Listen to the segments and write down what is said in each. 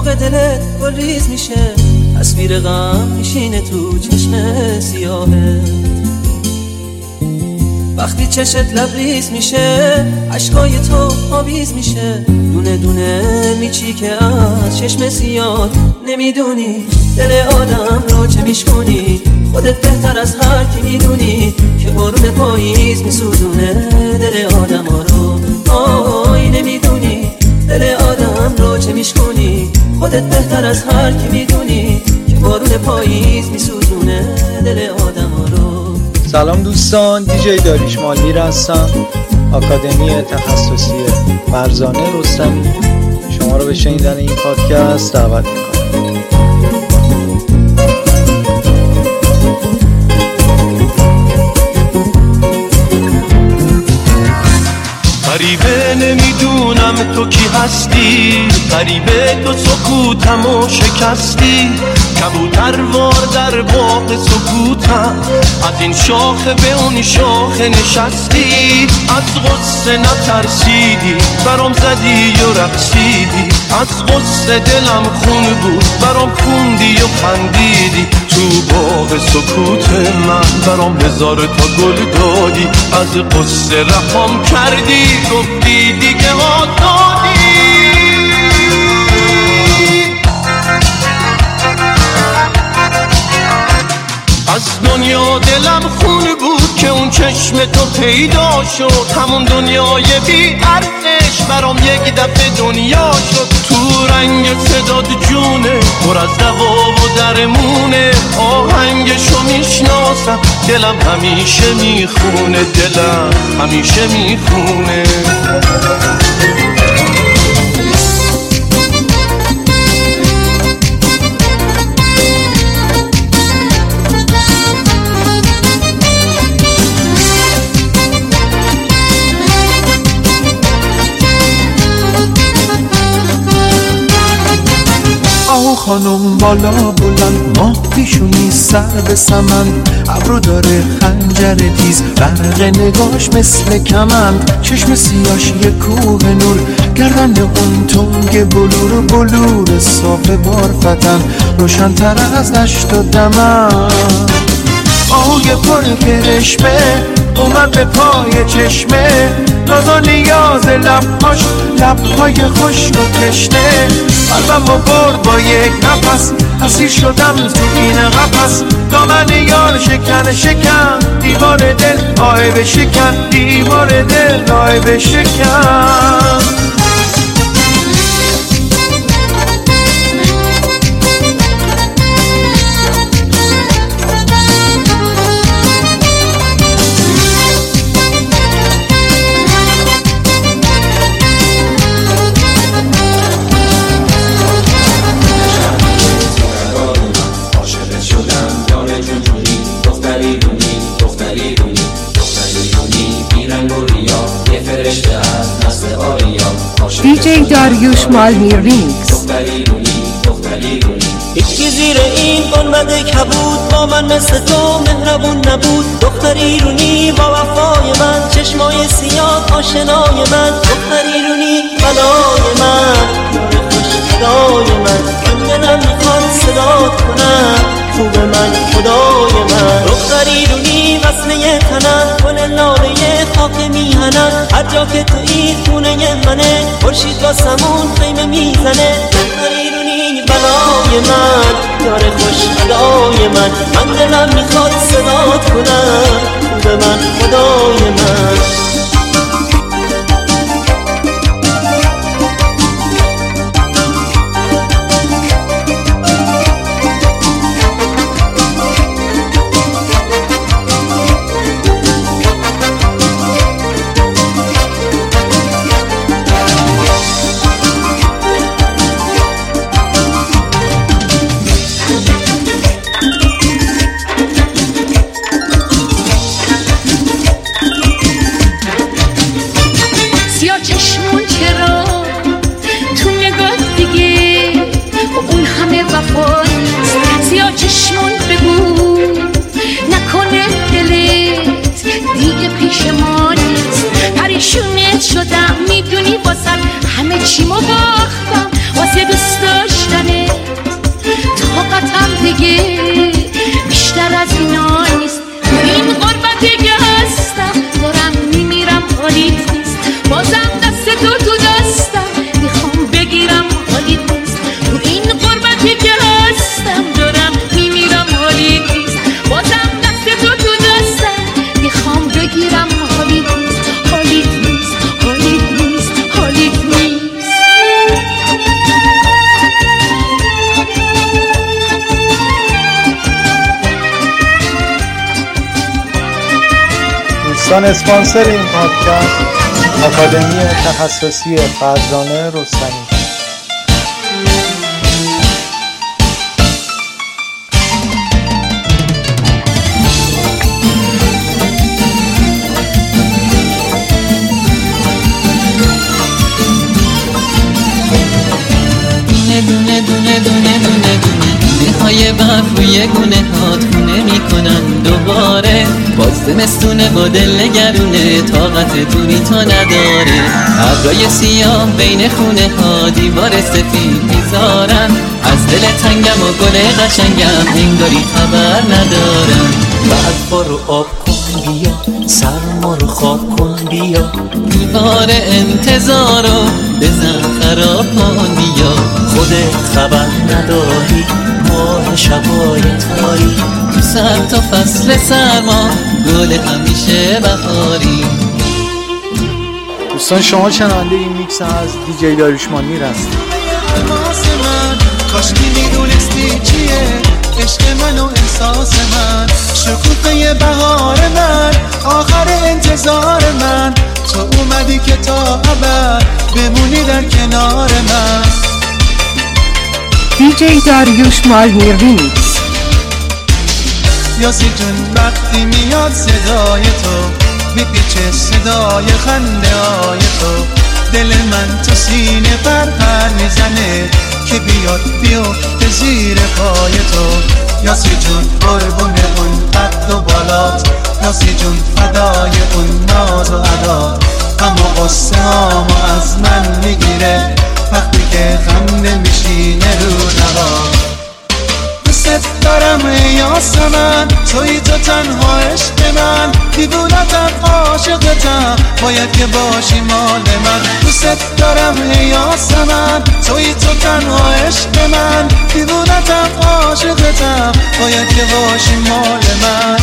موقع دلت گل ریز میشه، تصویر غم میشینه تو چشم سیاهه. وقتی چشت لبریز میشه، عشقای تو آویز میشه، دونه دونه میچی که از چشم سیاه. نمیدونی دل آدم رو چه میشکنی، خودت بهتر از هر کی میدونی که بارون پاییز میسوزونه دل آدم ها رو. آی نمیدونی دل آدم رو چه میشکنی، خودت بهتر از هر کی میدونی که بارون پاییز میسوزونه دل آدم ها رو. سلام دوستان، دیجی داریوش مالمیر هستم، آکادمی تخصصی فرزانه رستمی. شما رو به شنیدن این پادکست دعوت میکنم. غریبه نمیدونم تو کی هستی، غریبه تو سکوتمو شکستی. کبوتروار در باغ سکوتم، از این شاخه به اون شاخه نشستی. از غصه نترسیدی برام زدی و رقصیدی، از غصه دلم خون بود برام خوندی و خندیدی. تو باغ سکوت من برام هزار تا گل دادی، از غصه رهام کردی گفتی دیگه آزادی. از دنیا دلم خون بود که اون چشم تو پیدا شد، همون دنیای بی ارزش برام یک دفعه دنیا شد. تو رنگ صداد جونه پر از دوا و درمونه، آهنگشو میشناسم دلم همیشه میخونه، دلم همیشه میخونه. خانم بالا بلند، ماه پیشونی سر به سمن، ابرو داره خنجر تیز، برق نگاش مثل کمند، چشم سیاش یه کوه نور، گردن اون تنگ بلور بلور صاف بارفتن، روشن‌تر از دشت و دمن. آهوی پر کرشمه اومد به پای چشمه، ناز و نیاز لبهاش لبهای خشک و تشنه. قلبمو برد با یک نفس، اسیر شدم تو این قفس. دامن یار شکن شکن، دیوار دل آه بشکن، دیوار دل آه بشکن. دیجی داریوش مالمیر ریکس. هیچی زیر این گنبد کبود با من مثل تو مهربون نبود. دختر ایرونی با وفای من، چشمای سیاه آشنای من. دختر ایرونی بلای من، یار خوش صدای من، من دلم میخواد صدات کنم خوب من خدای من. دختر ایرونی وصله تنم، گل لاله خاک میهنم، هر جا که تو این خونه منه خورشید واسمون خیمه میزنه. دختر ایرونی بلای من، یار خوش صدای من، من دلم میخواد صدات کنم خوب من خدای من. شدم میدونی واسم همه چیمو باختم، واسه دوست داشتن طاقتم دیگه بیشتر از اینا نیست. تو این غربتی که هستم دارم میمیرم حالیت نیست. بازم دست تو دستم میخوام بگیرم حالیت نیست. تو این غربتی که هستم دارم میمیرم حالیت نیست. بازم دست تو دستم میخوام بگیرم حالیت نیست. حالیت نیست. حالیت نیست. حالیت نیست. دوستان اسپانسر این پادکست آکادمی تخصصی فرزانه رستمی. دونه دونه دونه دونه دونه های برف روی گونه هات خونه میکنن دوباره. باز زمستونه با دل نگرونه طاقت دونی تا نداره. ابرای سیاه بین خونه ها دیوار سفید میذارن. از دل تنگم و گل قشنگم انگاری خبر ندارن. برفا رو آب کن بیا، سرما رو خواب کن بیا، دیوار انتظارو بزن خراب کن بیا. خودت خبر نداری ماه شبای تاری. تو سر تا فصل سرما گل همیشه بهاری. دوستان شما شنونده این میکس از دیجی داریوش مانیر هستید. کاش میدونستی چیه عشق من و احساس من، شکوفه بهار من، آخر انتظار من. تو اومدی که تا ابد بمونی در کنار من. دیجی داریوش مالمیر ریمیکس. یاسی جون وقتی میاد صدای تو میپیچه صدای خنده های تو. دل من تو سینه پر میزنه که بیاد بیفته زیر پای تو. یاسی جون قربون اون قد و بالات، یاسی جون فدای اون ناز و ادا. اما قصه هامو از من میگیره وقتی که خم نمیشینه رو نوا. دوست دارم ای یاسمن، توی تو تنها عشق من. دیوونتم عاشقتم باید که باشی مال من. دوست دارم ای یاسمن، توی تو تنها عشق من. دیوونتم عاشقتم باید که باشی مال من.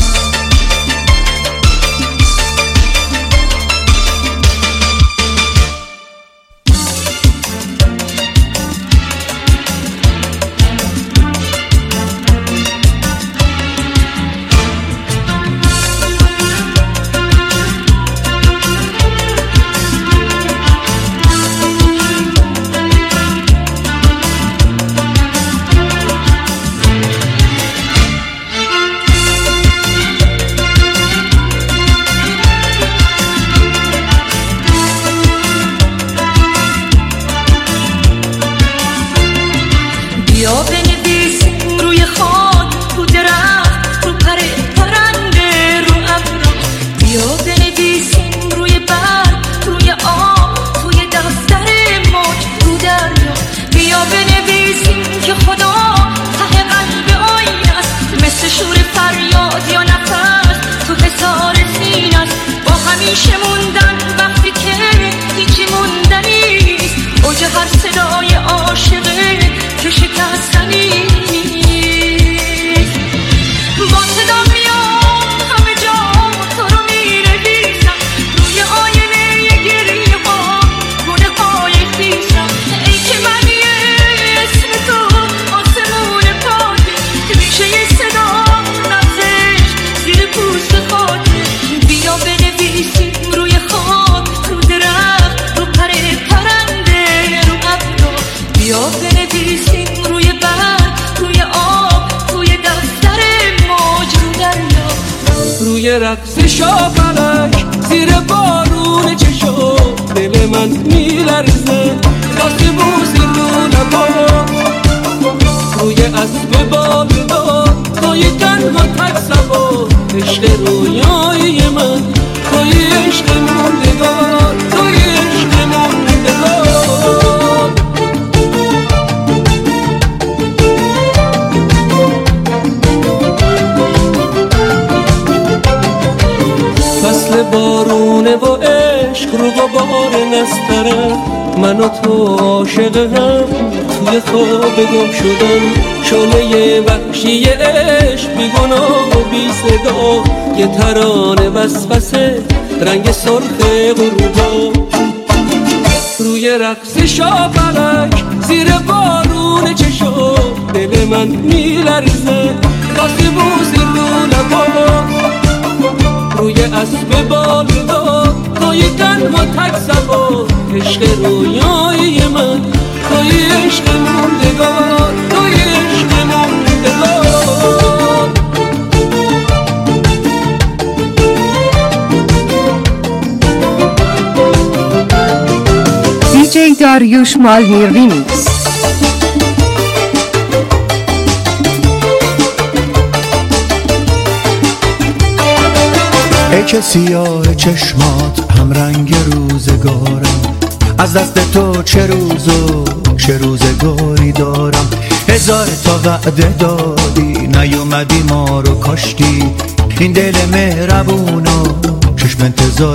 رقص شاپلک زیر بارون چشو دل من میلرزه. دست بوسی لونه با روی اسب بالدا، توی تنها تک سبا عشق رویای من. توی عشق موندگار، توی عشق موندگار. از من و تو عاشق هم توی خواب گم شدن شعله وحشی عشق بی گناه و بی صدا یه ترانه وسوسه رنگ سرخ غروبا روی رقص شاپلک زیر بارون چشم دل من میلرزه وقتی بوزی رو لبا روی اسب بالدار توی تنها تک سوار عشق رویای من توی عشق موندگار توی عشق موندگار دیجی داریوش مالمیر ریمیکس. ای که سیاه چشمات هم رنگ روزگارم از دست تو چه روزگاری دارم هزار تا وعده دادی نیومدی ما رو کاشتی این دل مهربونو چشم انتظار